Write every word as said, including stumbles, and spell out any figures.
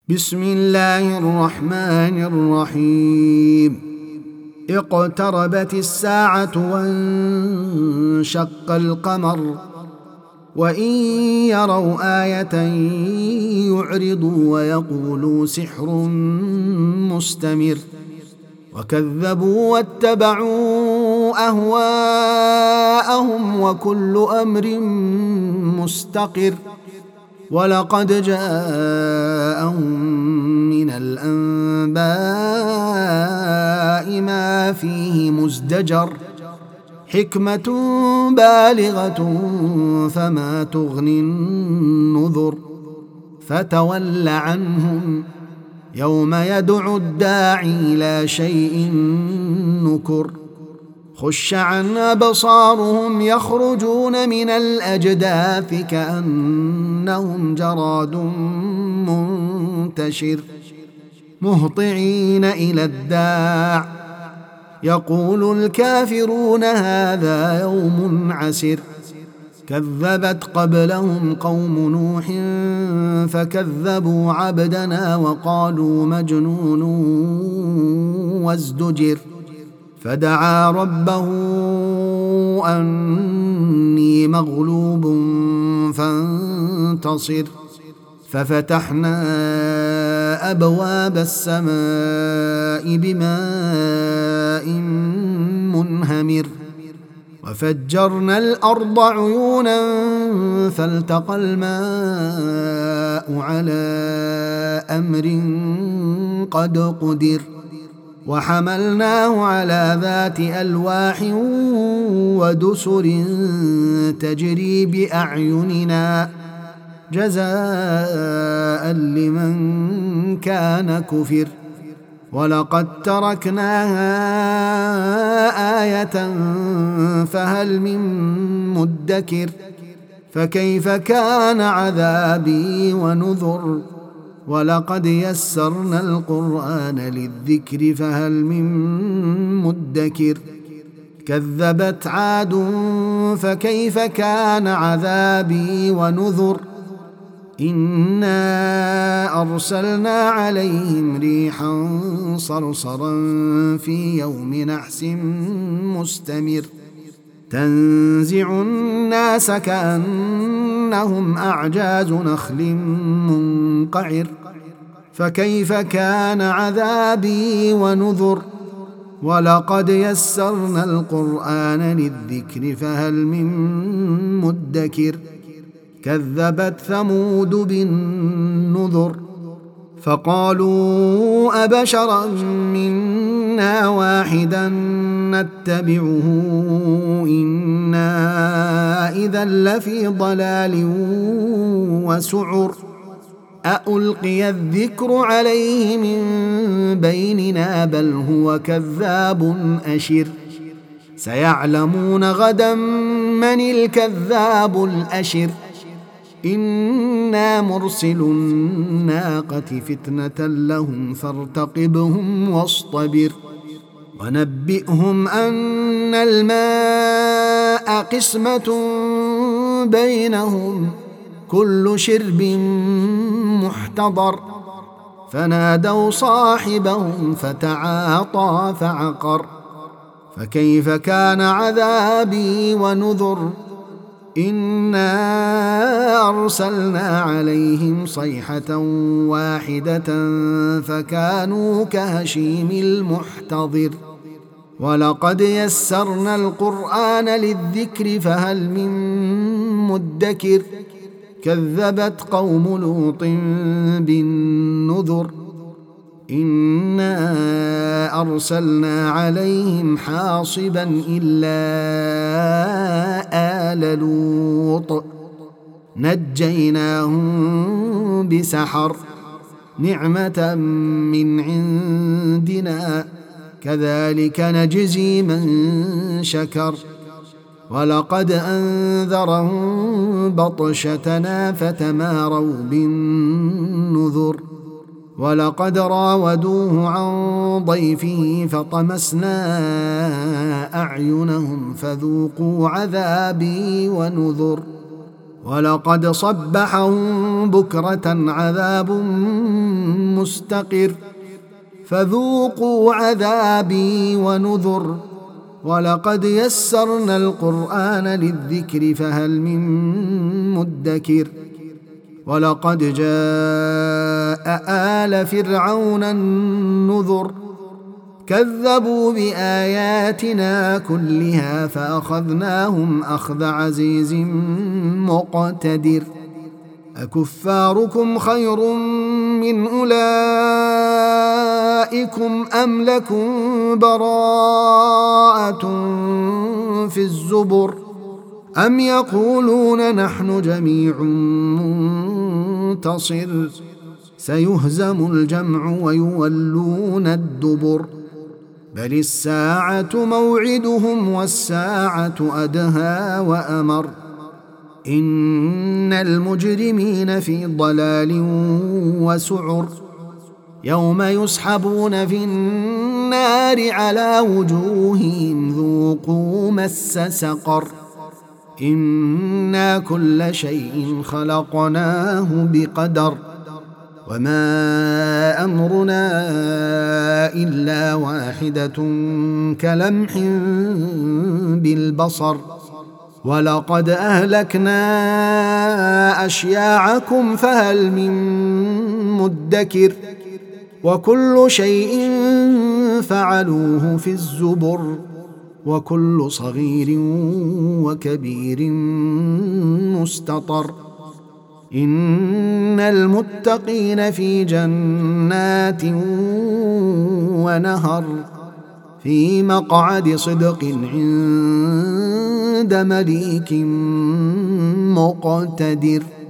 بسم الله الرحمن الرحيم اقتربت الساعة وانشق القمر وإن يروا آية يعرضوا ويقولوا سحر مستمر وكذبوا واتبعوا أهواءهم وكل أمر مستقر ولقد جاءهم من الأنباء ما فيه مزدجر حكمة بالغة فما تغني النذر فتول عنهم يوم يدعو الداعي إلى شيء نكر خش عن أبصارهم يخرجون من الأجداث كأنهم جراد منتشر مهطعين إلى الداع يقول الكافرون هذا يوم عسر كذبت قبلهم قوم نوح فكذبوا عبدنا وقالوا مجنون وازدجر فدعا ربه أني مغلوب فانتصر ففتحنا أبواب السماء بماء منهمر وفجرنا الأرض عيونا فالتقى الماء على أمر قد قدر وحملناه على ذات ألواح ودسر تجري بأعيننا جزاء لمن كان كفر ولقد تركناها آية فهل من مدكر فكيف كان عذابي ونذر ولقد يسرنا القرآن للذكر فهل من مدكر كذبت عاد فكيف كان عذابي ونذر إنا أرسلنا عليهم ريحا صرصرا في يوم نحس مستمر تنزع الناس كأنهم أعجاز نخل منقعر فكيف كان عذابي ونذر ولقد يسرنا القرآن للذكر فهل من مدكر كذبت ثمود بالنذر فقالوا أبشرا منا واحدا نتبعه إنا إذا لفي ضلال وسعر أألقي الذكر عليه من بيننا بل هو كذاب أشر سيعلمون غدا من الكذاب الأشر إنا مرسل الناقة فتنة لهم فارتقبهم واصطبر ونبئهم أن الماء قسمة بينهم كل شرب محتضر فنادوا صاحبهم فتعاطى فعقر فكيف كان عذابي ونذر إنا أرسلنا عليهم صيحة واحدة فكانوا كهشيم المحتضر ولقد يسرنا القرآن للذكر فهل من مدكر كذبت قوم لوط بالنذر إنا أرسلنا عليهم حاصبا إلا آل لوط نجيناهم بسحر نعمة من عندنا كذلك نجزي من شكر ولقد أنذرهم بطشتنا فتماروا بالنذر ولقد راودوه عن ضيفه فطمسنا أعينهم فذوقوا عذابي ونذر ولقد صبحهم بكرة عذاب مستقر فذوقوا عذابي ونذر ولقد يسرنا القرآن للذكر فهل من مدكر ولقد جاء آل فرعون النذر كذبوا بآياتنا كلها فأخذناهم أخذ عزيز مقتدر أكفاركم خير من أولئكم أم لكم براءة في الزبر أم يقولون نحن جميع منتصر سيهزم الجمع ويولون الدبر بل الساعة موعدهم والساعة أدهى وأمر إن المجرمين في ضلال وسعر يوم يسحبون في النار على وجوههم ذوقوا مس سقر إنا كل شيء خلقناه بقدر وما أمرنا إلا واحدة كلمح بالبصر ولقد أهلكنا أشياعكم فهل من مدكر وكل شيء فعلوه في الزبر وكل صغير وكبير مستطر إن المتقين في جنات ونهر في مقعد صدق عند مليك مقتدر.